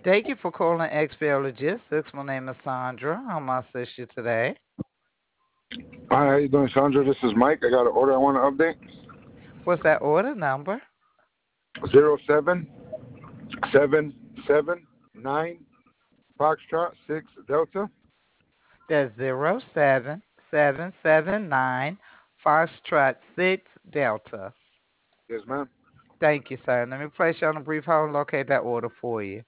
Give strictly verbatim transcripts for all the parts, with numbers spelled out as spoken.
Thank you for calling X P L Logistics. My name is Sandra. How may I assist you today? Hi, how you doing, Sandra? This is Mike. I got an order I want to update. What's that order number? Zero seven seven seven nine Foxtrot six Delta. That's zero seven seven seven nine Foxtrot six Delta. Yes, ma'am. Thank you, sir. Let me place you on a brief hold and locate that order for you.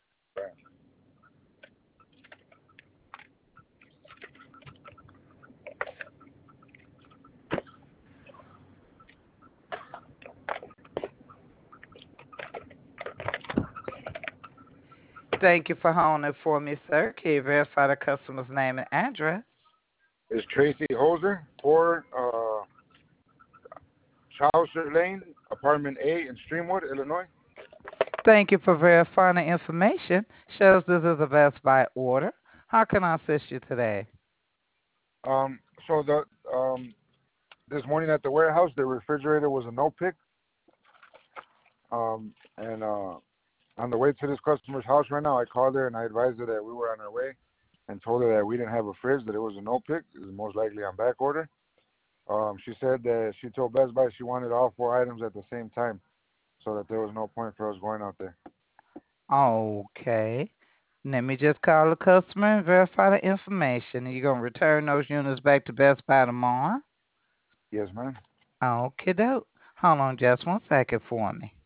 Thank you for holding it for me, sir. Can you verify the customer's name and address? It's Tracy Hoser, four uh, Chaucer Lane, Apartment A in Streamwood, Illinois. Thank you for verifying the information. Shows this is a Best Buy order. How can I assist you today? Um, so the um, this morning at the warehouse, the refrigerator was a no pick. Um, and uh, on the way to this customer's house right now, I called her and I advised her that we were on our way, and told her that we didn't have a fridge, that it was a no pick. It was most likely on back order. Um, she said that she told Best Buy she wanted all four items at the same time, so that there was no point for us going out there. Okay. Let me just call the customer and verify the information. You're going to return those units back to Best Buy tomorrow? Yes, ma'am. Okay, doke. Hold on just one second for me.